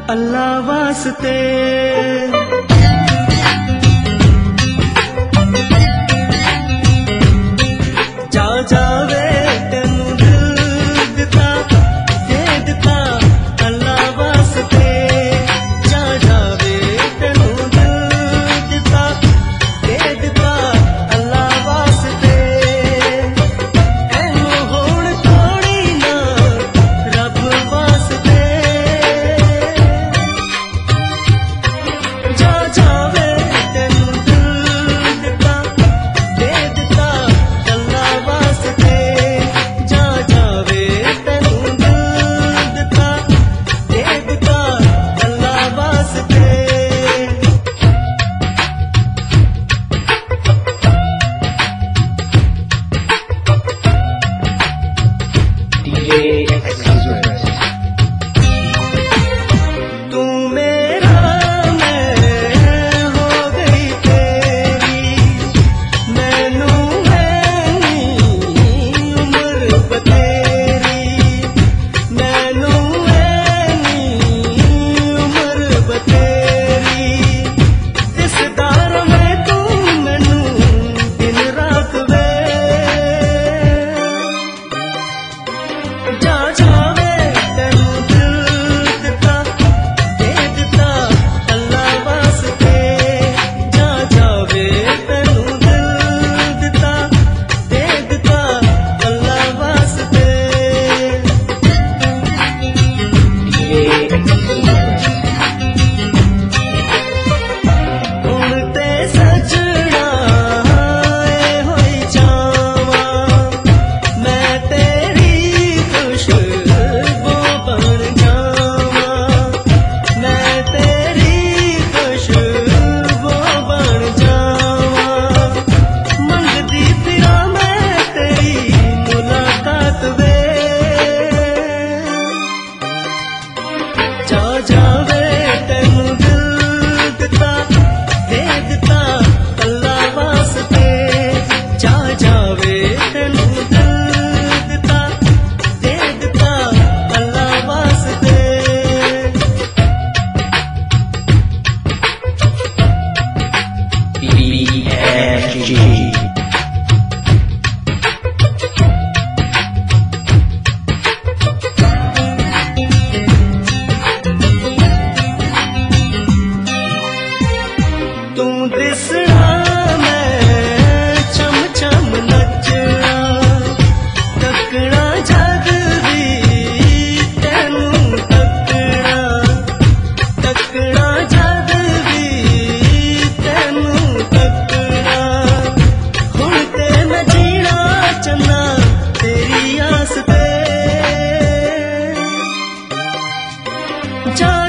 अल्लाह वास्ते जा जावे तेनू दिल दिता दे दिता अल्लाह वास्ते जा जावे तेनू दिल दिता दे दिता अल्लाह वास्ते एनू होण थोड़ी ना रब वास्ते जा जावे तेनू दिल दिता दे दिता अल्लाह वास्ते जा जावे तेनू दिल दिता दे दिता अल्लाह वास्ते तू मेरा मैं हो गई तेरी मैनू है नी उम्र बतेरी मैनू है नी उम्र बतेरी दिसदार मैं तू मैनू दिन रात वे जा जावे तेनू दिल दिता दे दिता अल्लाह वास्ते जा जावे तेनू दिल दिता दे दिता अल्लाह वास्ते हुण ते सजना होई जावा मैं तेरी खुशबू बन जावा मैं तेरी खुशबू बन जावा मंगदी फिरा मैं तेरी मुलाकात वे जा जावे तेनू दिल दिता दे दिता अल्लाह वास्ते जा जावे तेनू दिल दिता दे दिता अल्लाह वास्ते BFG. तू दिसना मैं चम चम नचना तकना जग भी तेनू तकना तकना जग भी तेनू तकना हुण ते मैं जीना चन्ना तेरी आस ते जा